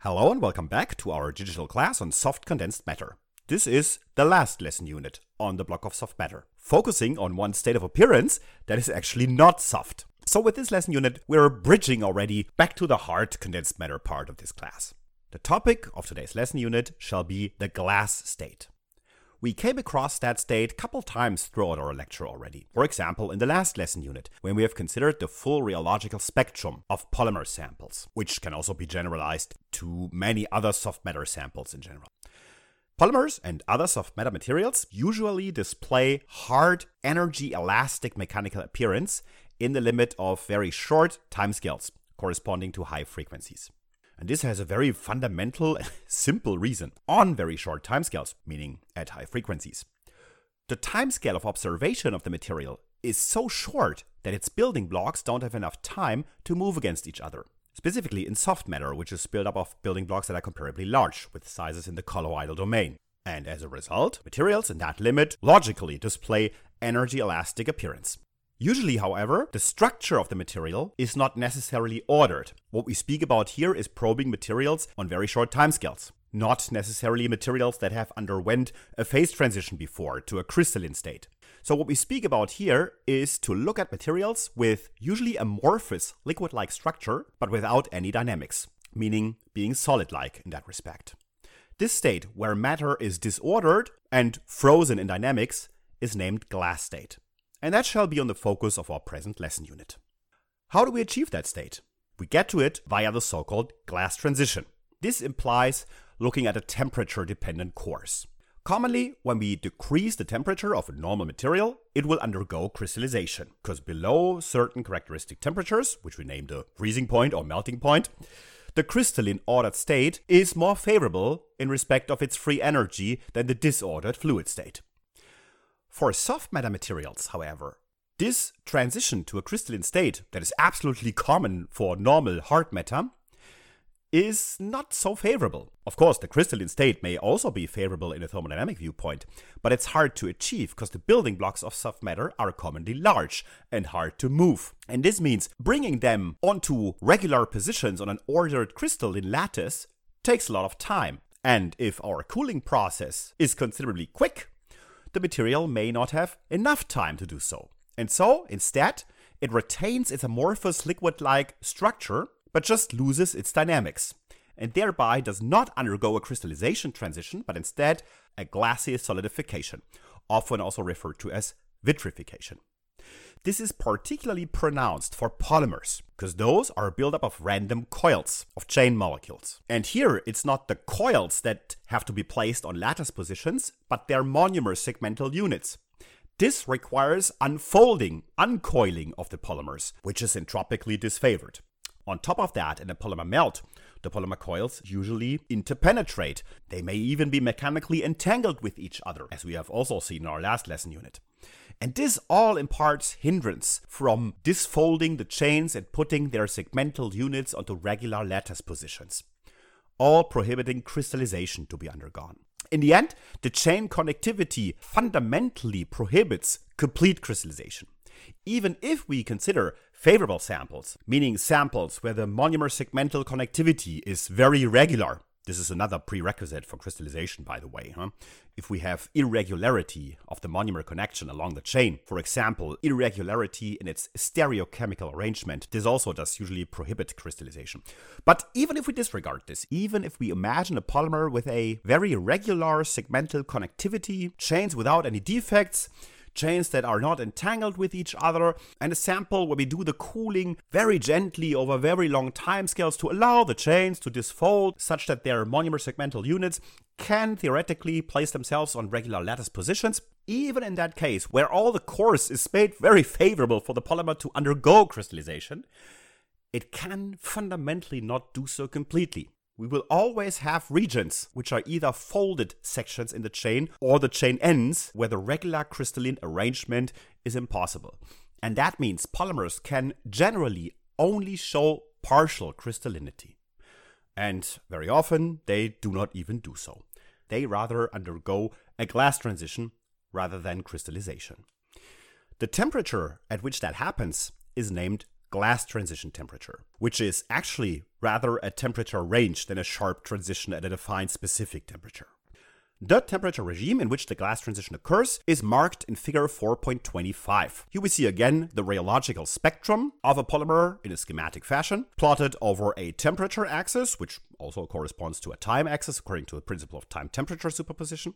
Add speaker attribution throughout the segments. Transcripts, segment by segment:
Speaker 1: Hello and welcome back to our digital class on soft condensed matter. This is the last lesson unit on the block of soft matter, focusing on one state of appearance that is actually not soft. So with this lesson unit, we're bridging already back to the hard condensed matter part of this class. The topic of today's lesson unit shall be the glass state. We came across that state a couple times throughout our lecture already. For example, in the last lesson unit, when we have considered the full rheological spectrum of polymer samples, which can also be generalized to many other soft matter samples in general. Polymers and other soft matter materials usually display hard, energy elastic mechanical appearance in the limit of very short timescales corresponding to high frequencies. And this has a very fundamental and simple reason. On very short timescales, meaning at high frequencies, the timescale of observation of the material is so short that its building blocks don't have enough time to move against each other. Specifically in soft matter, which is built up of building blocks that are comparably large, with sizes in the colloidal domain. And as a result, materials in that limit logically display energy elastic appearance. Usually, however, the structure of the material is not necessarily ordered. What we speak about here is probing materials on very short timescales, not necessarily materials that have underwent a phase transition before to a crystalline state. So what we speak about here is to look at materials with usually amorphous liquid-like structure, but without any dynamics, meaning being solid-like in that respect. This state, where matter is disordered and frozen in dynamics, is named glass state. And that shall be on the focus of our present lesson unit. How do we achieve that state? We get to it via the so-called glass transition. This implies looking at a temperature-dependent course. Commonly, when we decrease the temperature of a normal material, it will undergo crystallization, because below certain characteristic temperatures, which we name the freezing point or melting point, the crystalline ordered state is more favorable in respect of its free energy than the disordered fluid state. For soft matter materials, however, this transition to a crystalline state that is absolutely common for normal hard matter is not so favorable. Of course, the crystalline state may also be favorable in a thermodynamic viewpoint, but it's hard to achieve because the building blocks of soft matter are commonly large and hard to move. And this means bringing them onto regular positions on an ordered crystalline lattice takes a lot of time. And if our cooling process is considerably quick, the material may not have enough time to do so. And so, instead, it retains its amorphous liquid-like structure, but just loses its dynamics, and thereby does not undergo a crystallization transition, but instead a glassy solidification, often also referred to as vitrification. This is particularly pronounced for polymers, because those are built up of random coils of chain molecules. And here, it's not the coils that have to be placed on lattice positions, but their monomer segmental units. This requires unfolding, uncoiling of the polymers, which is entropically disfavored. On top of that, in a polymer melt, the polymer coils usually interpenetrate. They may even be mechanically entangled with each other, as we have also seen in our last lesson unit. And this all imparts hindrance from disfolding the chains and putting their segmental units onto regular lattice positions, all prohibiting crystallization to be undergone. In the end, the chain connectivity fundamentally prohibits complete crystallization. Even if we consider favorable samples, meaning samples where the monomer segmental connectivity is very regular. This is another prerequisite for crystallization, by the way. If we have irregularity of the monomer connection along the chain, for example, irregularity in its stereochemical arrangement, this also does usually prohibit crystallization. But even if we disregard this, even if we imagine a polymer with a very regular segmental connectivity, chains without any defects, chains that are not entangled with each other, and a sample where we do the cooling very gently over very long timescales to allow the chains to disfold such that their monomer segmental units can theoretically place themselves on regular lattice positions. Even in that case, where all the course is made very favorable for the polymer to undergo crystallization, it can fundamentally not do so completely. We will always have regions which are either folded sections in the chain or the chain ends where the regular crystalline arrangement is impossible. And that means polymers can generally only show partial crystallinity. And very often they do not even do so. They rather undergo a glass transition rather than crystallization. The temperature at which that happens is named glass transition temperature, which is actually rather a temperature range than a sharp transition at a defined specific temperature. The temperature regime in which the glass transition occurs is marked in figure 4.25. Here we see again the rheological spectrum of a polymer in a schematic fashion, plotted over a temperature axis, which also corresponds to a time axis according to the principle of time-temperature superposition.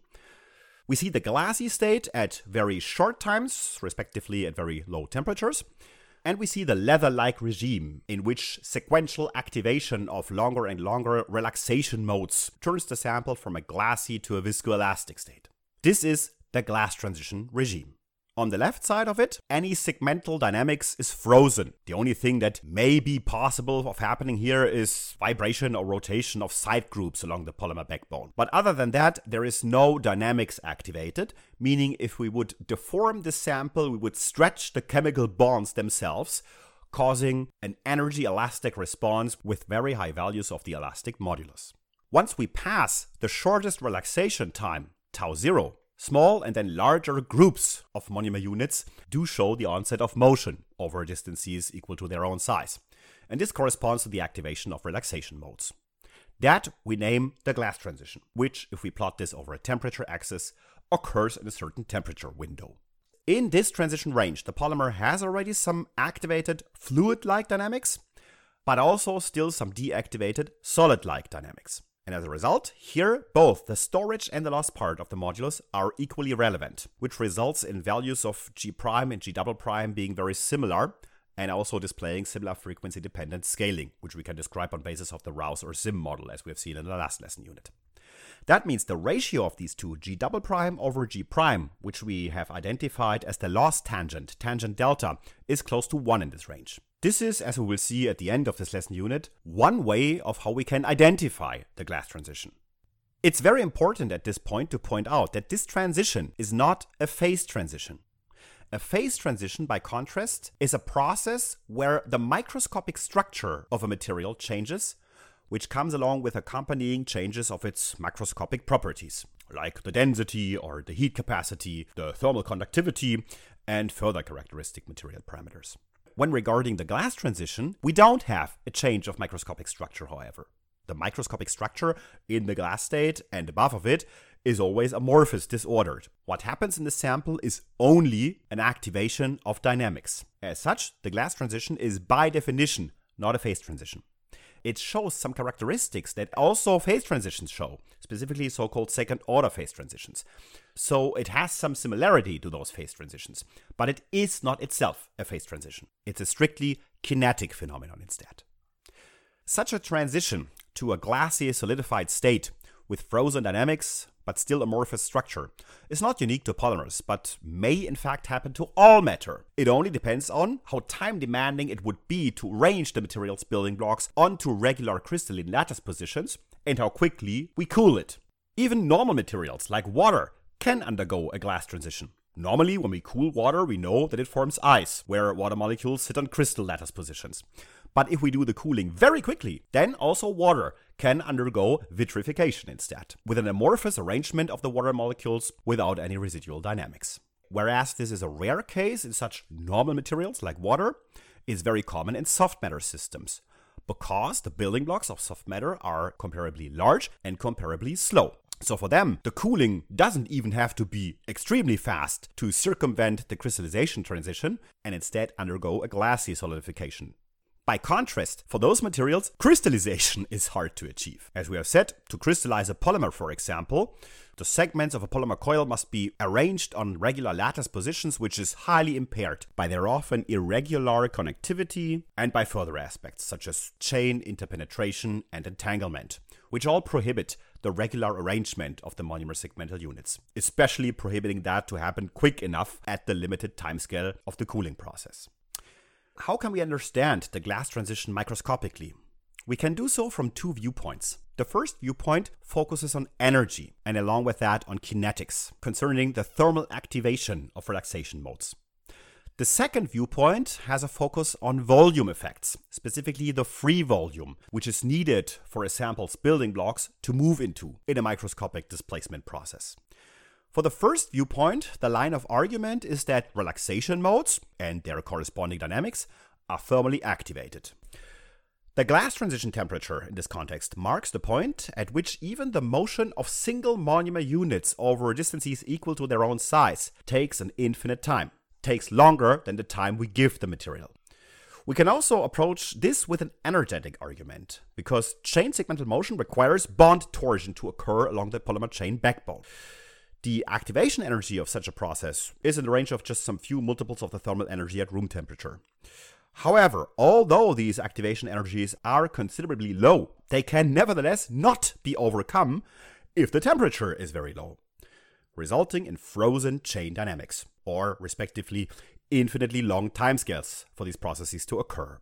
Speaker 1: We see the glassy state at very short times, respectively at very low temperatures. And we see the leather-like regime in which sequential activation of longer and longer relaxation modes turns the sample from a glassy to a viscoelastic state. This is the glass transition regime. On the left side of it, any segmental dynamics is frozen. The only thing that may be possible of happening here is vibration or rotation of side groups along the polymer backbone. But other than that, there is no dynamics activated, meaning if we would deform the sample, we would stretch the chemical bonds themselves, causing an energy elastic response with very high values of the elastic modulus. Once we pass the shortest relaxation time, tau 0, small and then larger groups of monomer units do show the onset of motion over distances equal to their own size. And this corresponds to the activation of relaxation modes. That we name the glass transition, which, if we plot this over a temperature axis, occurs in a certain temperature window. In this transition range, the polymer has already some activated fluid-like dynamics, but also still some deactivated solid-like dynamics. And as a result, here both the storage and the loss part of the modulus are equally relevant, which results in values of G' and G" being very similar and also displaying similar frequency-dependent scaling, which we can describe on basis of the Rouse or Sim model as we have seen in the last lesson unit. That means the ratio of these two, G" over G', which we have identified as the loss tangent, tangent delta, is close to 1 in this range. This is, as we will see at the end of this lesson unit, one way of how we can identify the glass transition. It's very important at this point to point out that this transition is not a phase transition. A phase transition, by contrast, is a process where the microscopic structure of a material changes, which comes along with accompanying changes of its macroscopic properties, like the density or the heat capacity, the thermal conductivity, and further characteristic material parameters. When regarding the glass transition, we don't have a change of microscopic structure, however. The microscopic structure in the glass state and above of it is always amorphous, disordered. What happens in the sample is only an activation of dynamics. As such, the glass transition is by definition not a phase transition. It shows some characteristics that also phase transitions show, specifically so-called second-order phase transitions. So it has some similarity to those phase transitions, but it is not itself a phase transition. It's a strictly kinetic phenomenon instead. Such a transition to a glassy solidified state with frozen dynamics but still amorphous structure is not unique to polymers, but may in fact happen to all matter. It only depends on how time demanding it would be to arrange the material's building blocks onto regular crystalline lattice positions and how quickly we cool it. Even normal materials like water can undergo a glass transition. Normally, when we cool water, we know that it forms ice, where water molecules sit on crystal lattice positions. But if we do the cooling very quickly, then also water can undergo vitrification instead, with an amorphous arrangement of the water molecules without any residual dynamics. Whereas this is a rare case in such normal materials like water, it's very common in soft matter systems, because the building blocks of soft matter are comparably large and comparably slow. So for them, the cooling doesn't even have to be extremely fast to circumvent the crystallization transition and instead undergo a glassy solidification. By contrast, for those materials, crystallization is hard to achieve. As we have said, to crystallize a polymer, for example, the segments of a polymer coil must be arranged on regular lattice positions, which is highly impaired by their often irregular connectivity and by further aspects, such as chain interpenetration and entanglement, which all prohibit the regular arrangement of the monomer segmental units, especially prohibiting that to happen quick enough at the limited timescale of the cooling process. How can we understand the glass transition microscopically? We can do so from two viewpoints. The first viewpoint focuses on energy, and along with that on kinetics, concerning the thermal activation of relaxation modes. The second viewpoint has a focus on volume effects, specifically the free volume, which is needed for a sample's building blocks to move into in a microscopic displacement process. For the first viewpoint, the line of argument is that relaxation modes and their corresponding dynamics are thermally activated. The glass transition temperature in this context marks the point at which even the motion of single monomer units over distances equal to their own size takes an infinite time, takes longer than the time we give the material. We can also approach this with an energetic argument, because chain segmental motion requires bond torsion to occur along the polymer chain backbone. The activation energy of such a process is in the range of just some few multiples of the thermal energy at room temperature. However, although these activation energies are considerably low, they can nevertheless not be overcome if the temperature is very low, resulting in frozen chain dynamics, or respectively, infinitely long timescales for these processes to occur.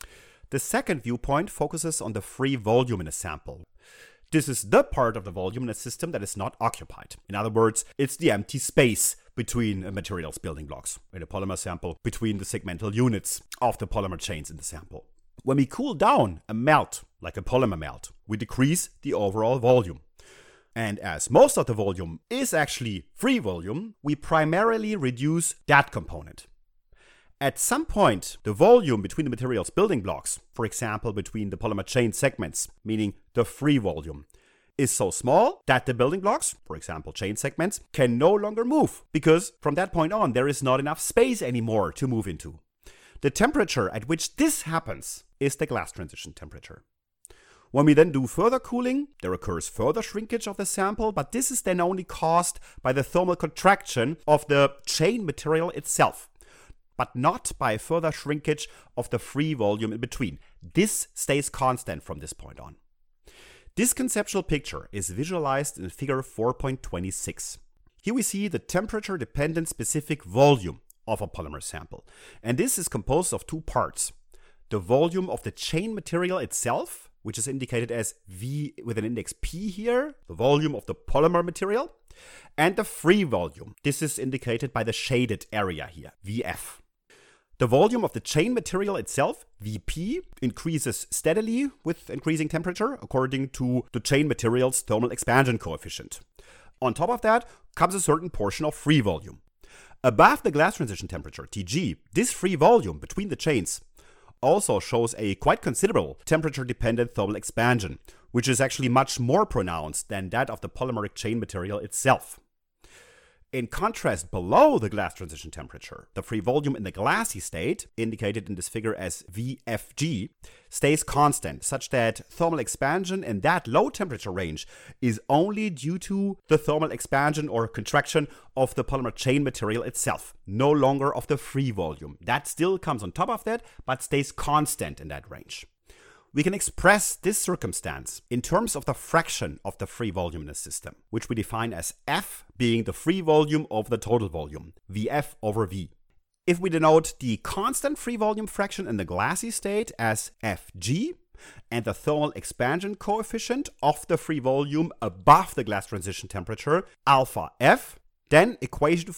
Speaker 1: The second viewpoint focuses on the free volume in a sample. This is the part of the volume in a system that is not occupied. In other words, it's the empty space between a material's building blocks, in a polymer sample, between the segmental units of the polymer chains in the sample. When we cool down a melt, like a polymer melt, we decrease the overall volume. And as most of the volume is actually free volume, we primarily reduce that component. At some point, the volume between the material's building blocks, for example between the polymer chain segments, meaning the free volume, is so small that the building blocks, for example chain segments, can no longer move, because from that point on there is not enough space anymore to move into. The temperature at which this happens is the glass transition temperature. When we then do further cooling, there occurs further shrinkage of the sample, but this is then only caused by the thermal contraction of the chain material itself, but not by further shrinkage of the free volume in between. This stays constant from this point on. This conceptual picture is visualized in figure 4.26. Here we see the temperature-dependent specific volume of a polymer sample. And this is composed of two parts. The volume of the chain material itself, which is indicated as V with an index P here, the volume of the polymer material, and the free volume. This is indicated by the shaded area here, VF. The volume of the chain material itself, Vp, increases steadily with increasing temperature according to the chain material's thermal expansion coefficient. On top of that comes a certain portion of free volume. Above the glass transition temperature, Tg, this free volume between the chains also shows a quite considerable temperature-dependent thermal expansion, which is actually much more pronounced than that of the polymeric chain material itself. In contrast, below the glass transition temperature, the free volume in the glassy state, indicated in this figure as VFG, stays constant, such that thermal expansion in that low temperature range is only due to the thermal expansion or contraction of the polymer chain material itself, no longer of the free volume. That still comes on top of that, but stays constant in that range. We can express this circumstance in terms of the fraction of the free volume in a system, which we define as F being the free volume over the total volume, Vf over V. If we denote the constant free volume fraction in the glassy state as Fg, and the thermal expansion coefficient of the free volume above the glass transition temperature, alpha F, then equation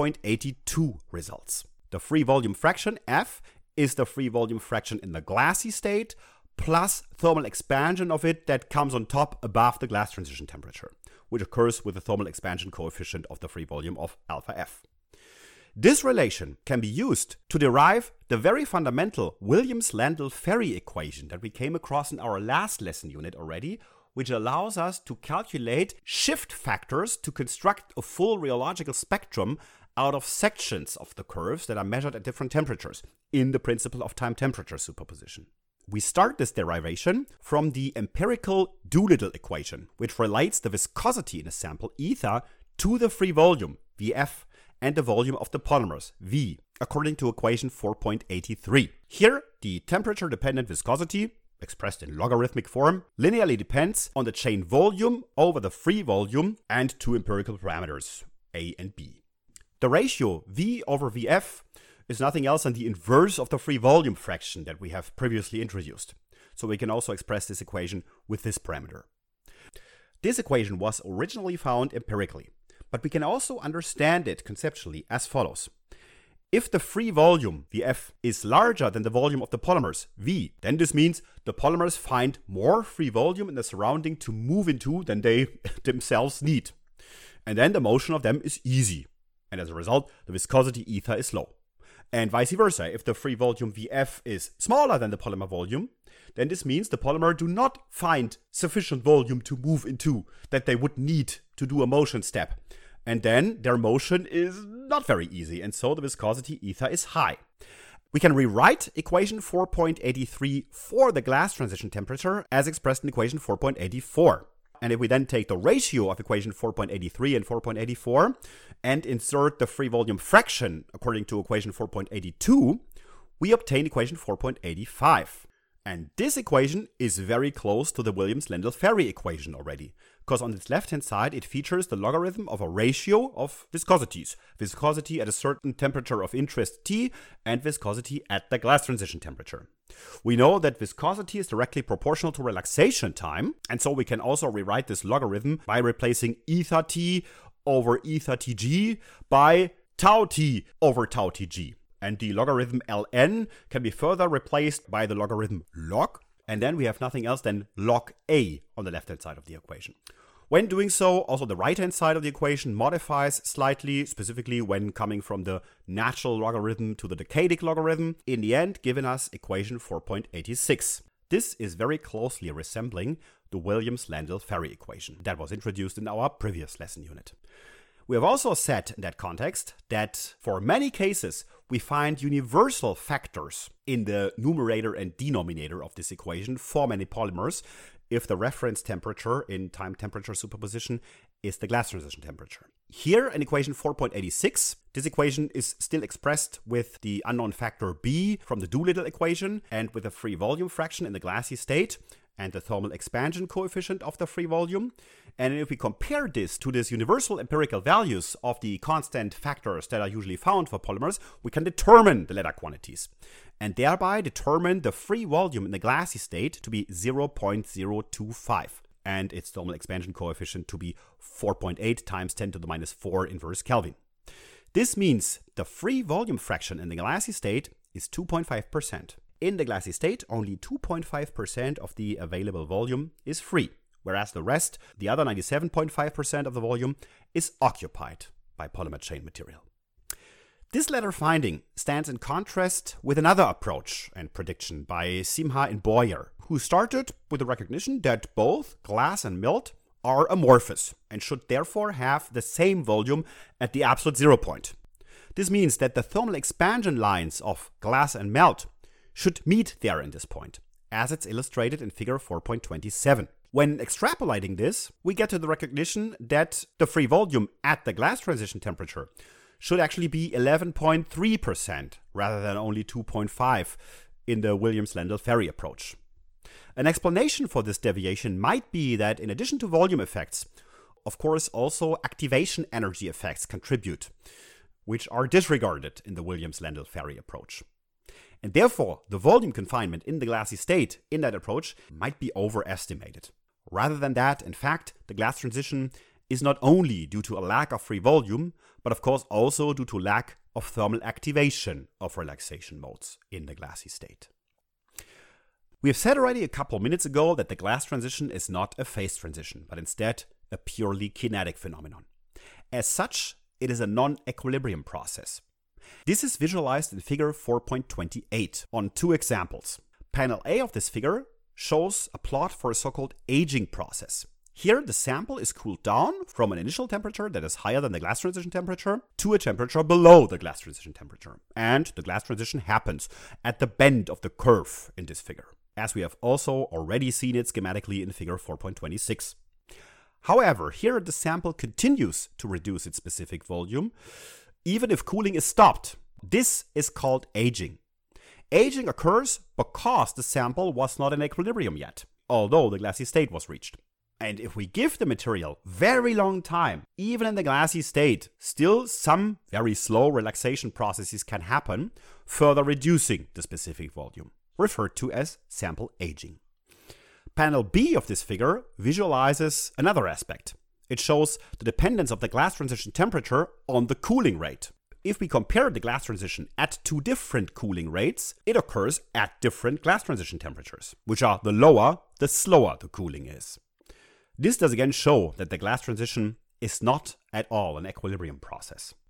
Speaker 1: 4.82 results. The free volume fraction F is the free volume fraction in the glassy state, plus thermal expansion of it that comes on top above the glass transition temperature, which occurs with the thermal expansion coefficient of the free volume of alpha F. This relation can be used to derive the very fundamental Williams-Landau-Ferry equation that we came across in our last lesson unit already, which allows us to calculate shift factors to construct a full rheological spectrum out of sections of the curves that are measured at different temperatures in the principle of time-temperature superposition. We start this derivation from the empirical Doolittle equation, which relates the viscosity in a sample ether to the free volume, Vf, and the volume of the polymers, V, according to equation 4.83. Here, the temperature-dependent viscosity, expressed in logarithmic form, linearly depends on the chain volume over the free volume and two empirical parameters, A and B. The ratio V over Vf is nothing else than the inverse of the free volume fraction that we have previously introduced. So we can also express this equation with this parameter. This equation was originally found empirically, but we can also understand it conceptually as follows. If the free volume, Vf, is larger than the volume of the polymers, V, then this means the polymers find more free volume in the surrounding to move into than they themselves need. And then the motion of them is easy. And as a result, the viscosity ether is low. And vice versa, if the free volume Vf is smaller than the polymer volume, then this means the polymer do not find sufficient volume to move into that they would need to do a motion step. And then their motion is not very easy, and so the viscosity eta is high. We can rewrite equation 4.83 for the glass transition temperature as expressed in equation 4.84. And if we then take the ratio of equation 4.83 and 4.84 and insert the free volume fraction according to equation 4.82, we obtain equation 4.85. And this equation is very close to the Williams-Lendl-Ferry equation already, because on its left-hand side it features the logarithm of a ratio of viscosities. Viscosity at a certain temperature of interest T and viscosity at the glass transition temperature. We know that viscosity is directly proportional to relaxation time, and so we can also rewrite this logarithm by replacing eta T over eta Tg by tau T over tau Tg. And the logarithm ln can be further replaced by the logarithm log, and then we have nothing else than log A on the left-hand side of the equation. When doing so, also the right-hand side of the equation modifies slightly, specifically when coming from the natural logarithm to the decadic logarithm, in the end giving us equation 4.86. This is very closely resembling the Williams-Lendl-Ferry equation that was introduced in our previous lesson unit. We have also said in that context that for many cases we find universal factors in the numerator and denominator of this equation for many polymers if the reference temperature in time-temperature superposition is the glass transition temperature. Here in equation 4.86, this equation is still expressed with the unknown factor B from the Doolittle equation and with a free volume fraction in the glassy state and the thermal expansion coefficient of the free volume. And if we compare this to these universal empirical values of the constant factors that are usually found for polymers, we can determine the latter quantities and thereby determine the free volume in the glassy state to be 0.025 and its thermal expansion coefficient to be 4.8 times 10 to the minus 4 inverse Kelvin. This means the free volume fraction in the glassy state is 2.5%. In the glassy state, only 2.5% of the available volume is free, whereas the rest, the other 97.5% of the volume, is occupied by polymer chain material. This latter finding stands in contrast with another approach and prediction by Simha and Boyer, who started with the recognition that both glass and melt are amorphous and should therefore have the same volume at the absolute 0 point. This means that the thermal expansion lines of glass and melt should meet there in this point, as it's illustrated in figure 4.27. When extrapolating this, we get to the recognition that the free volume at the glass transition temperature should actually be 11.3% rather than only 2.5% in the Williams-Lendl-Ferry approach. An explanation for this deviation might be that in addition to volume effects, of course also activation energy effects contribute, which are disregarded in the Williams-Lendl-Ferry approach. And therefore, the volume confinement in the glassy state in that approach might be overestimated. Rather than that, in fact, the glass transition is not only due to a lack of free volume, but of course also due to lack of thermal activation of relaxation modes in the glassy state. We have said already a couple minutes ago that the glass transition is not a phase transition, but instead a purely kinetic phenomenon. As such, it is a non-equilibrium process. This is visualized in figure 4.28 on two examples. Panel A of this figure shows a plot for a so-called aging process. Here, the sample is cooled down from an initial temperature that is higher than the glass transition temperature to a temperature below the glass transition temperature. And the glass transition happens at the bend of the curve in this figure, as we have also already seen it schematically in figure 4.26. However, here the sample continues to reduce its specific volume, even if cooling is stopped. This is called aging. Aging occurs because the sample was not in equilibrium yet, although the glassy state was reached. And if we give the material very long time, even in the glassy state, still some very slow relaxation processes can happen, further reducing the specific volume, referred to as sample aging. Panel B of this figure visualizes another aspect. It shows the dependence of the glass transition temperature on the cooling rate. If we compare the glass transition at two different cooling rates, it occurs at different glass transition temperatures, which are the lower, the slower the cooling is. This does again show that the glass transition is not at all an equilibrium process.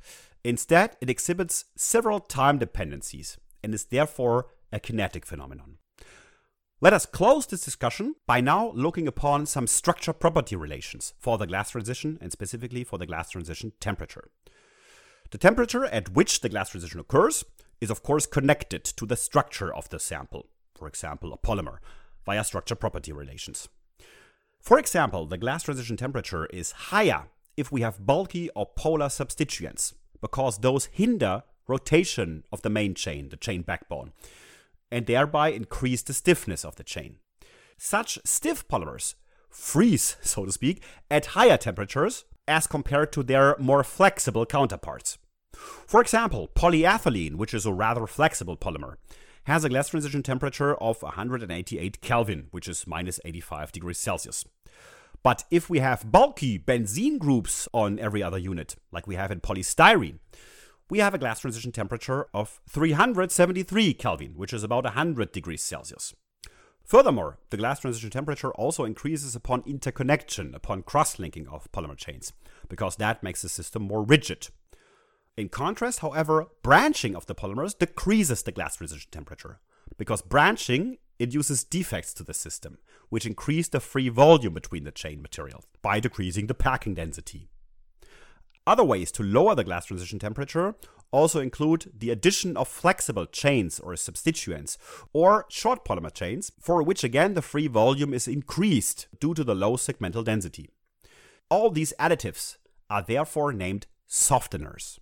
Speaker 1: Instead, it exhibits several time dependencies and is therefore a kinetic phenomenon. Let us close this discussion by now looking upon some structure property relations for the glass transition and specifically for the glass transition temperature. The temperature at which the glass transition occurs is of course connected to the structure of the sample, for example a polymer, via structure property relations. For example, the glass transition temperature is higher if we have bulky or polar substituents, because those hinder rotation of the main chain, the chain backbone, and thereby increase the stiffness of the chain. Such stiff polymers freeze, so to speak, at higher temperatures as compared to their more flexible counterparts. For example, polyethylene, which is a rather flexible polymer, has a glass transition temperature of 188 Kelvin, which is minus 85 degrees Celsius. But if we have bulky benzene groups on every other unit, like we have in polystyrene, we have a glass transition temperature of 373 Kelvin, which is about 100 degrees Celsius. Furthermore, the glass transition temperature also increases upon interconnection, upon cross-linking of polymer chains, because that makes the system more rigid. In contrast, however, branching of the polymers decreases the glass transition temperature, because branching induces defects to the system, which increase the free volume between the chain materials by decreasing the packing density. Other ways to lower the glass transition temperature also include the addition of flexible chains or substituents, or short polymer chains, for which again the free volume is increased due to the low segmental density. All these additives are therefore named softeners.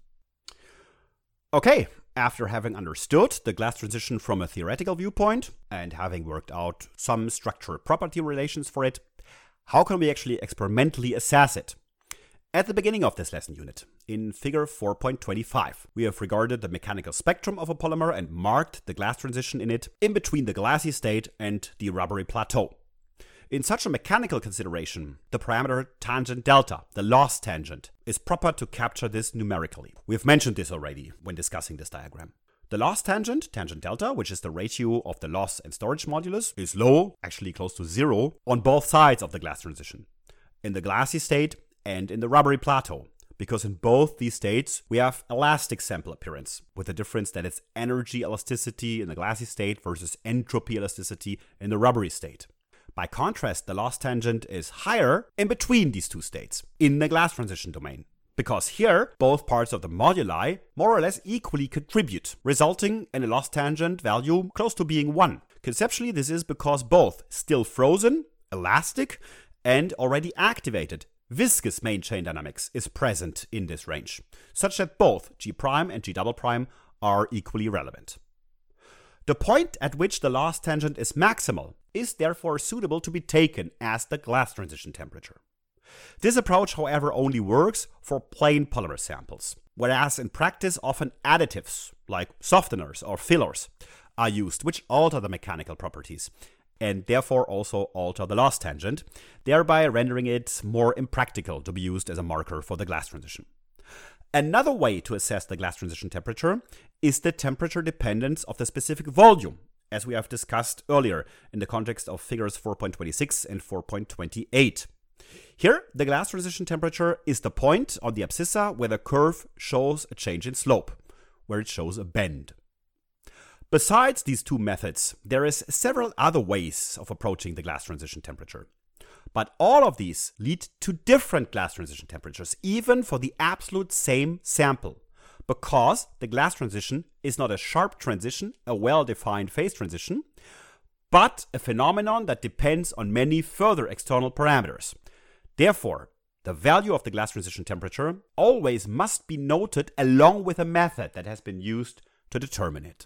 Speaker 1: Okay, after having understood the glass transition from a theoretical viewpoint and having worked out some structural property relations for it, how can we actually experimentally assess it? At the beginning of this lesson unit, in figure 4.25, we have regarded the mechanical spectrum of a polymer and marked the glass transition in it in between the glassy state and the rubbery plateau. In such a mechanical consideration, the parameter tangent delta, the loss tangent, is proper to capture this numerically. We have mentioned this already when discussing this diagram. The loss tangent, tangent delta, which is the ratio of the loss and storage modulus, is low, actually close to zero, on both sides of the glass transition, in the glassy state and in the rubbery plateau, because in both these states we have elastic sample appearance, with the difference that it's energy elasticity in the glassy state versus entropy elasticity in the rubbery state. By contrast, the loss tangent is higher in between these two states, in the glass transition domain, because here both parts of the moduli more or less equally contribute, resulting in a loss tangent value close to being 1. Conceptually, this is because both still frozen, elastic, and already activated viscous main chain dynamics is present in this range, such that both G' and G" are equally relevant. The point at which the loss tangent is maximal is therefore suitable to be taken as the glass transition temperature. This approach, however, only works for plain polymer samples, whereas in practice often additives, like softeners or fillers, are used, which alter the mechanical properties, and therefore also alter the loss tangent, thereby rendering it more impractical to be used as a marker for the glass transition. Another way to assess the glass transition temperature is the temperature dependence of the specific volume, as we have discussed earlier in the context of figures 4.26 and 4.28. Here, the glass transition temperature is the point on the abscissa where the curve shows a change in slope, where it shows a bend. Besides these two methods, there is several other ways of approaching the glass transition temperature. But all of these lead to different glass transition temperatures, even for the absolute same sample, because the glass transition is not a sharp transition, a well-defined phase transition, but a phenomenon that depends on many further external parameters. Therefore, the value of the glass transition temperature always must be noted along with a method that has been used to determine it.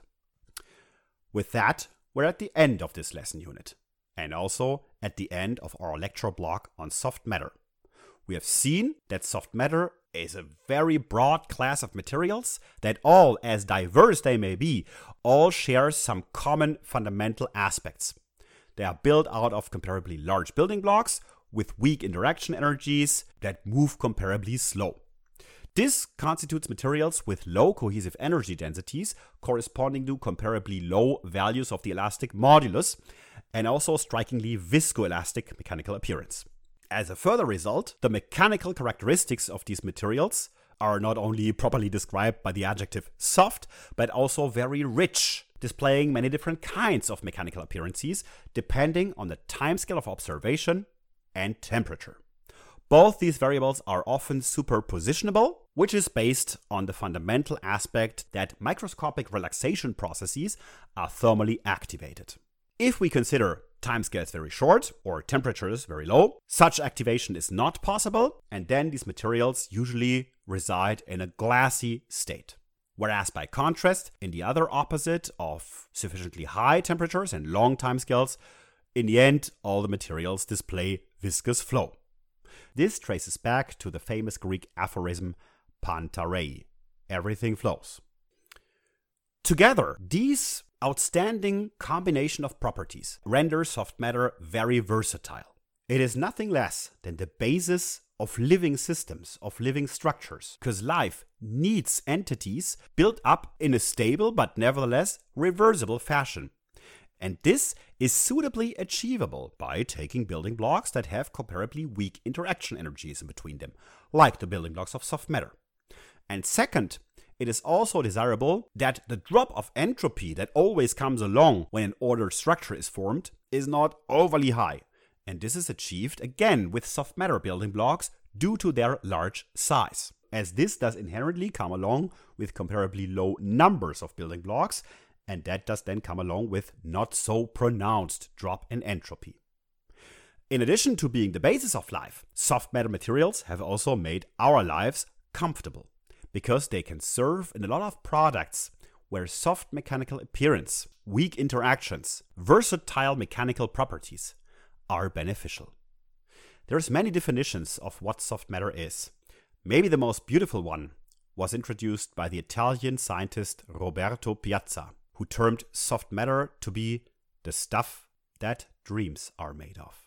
Speaker 1: With that, we're at the end of this lesson unit, and also at the end of our lecture block on soft matter. We have seen that soft matter is a very broad class of materials that all, as diverse they may be, all share some common fundamental aspects. They are built out of comparably large building blocks with weak interaction energies that move comparably slow. This constitutes materials with low cohesive energy densities corresponding to comparably low values of the elastic modulus and also strikingly viscoelastic mechanical appearance. As a further result, the mechanical characteristics of these materials are not only properly described by the adjective soft, but also very rich, displaying many different kinds of mechanical appearances depending on the timescale of observation and temperature. Both these variables are often superpositionable, which is based on the fundamental aspect that microscopic relaxation processes are thermally activated. If we consider timescales very short or temperatures very low, such activation is not possible, and then these materials usually reside in a glassy state. Whereas by contrast, in the other opposite of sufficiently high temperatures and long timescales, in the end, all the materials display viscous flow. This traces back to the famous Greek aphorism pantarei, everything flows. Together, these outstanding combination of properties render soft matter very versatile. It is nothing less than the basis of living systems, of living structures, because life needs entities built up in a stable but nevertheless reversible fashion. And this is suitably achievable by taking building blocks that have comparably weak interaction energies in between them, like the building blocks of soft matter. And second, it is also desirable that the drop of entropy that always comes along when an ordered structure is formed is not overly high. And this is achieved again with soft matter building blocks due to their large size, as this does inherently come along with comparably low numbers of building blocks, and that does then come along with not so pronounced drop in entropy. In addition to being the basis of life, soft matter materials have also made our lives comfortable, because they can serve in a lot of products where soft mechanical appearance, weak interactions, versatile mechanical properties are beneficial. There's many definitions of what soft matter is. Maybe the most beautiful one was introduced by the Italian scientist Roberto Piazza, who termed soft matter to be the stuff that dreams are made of.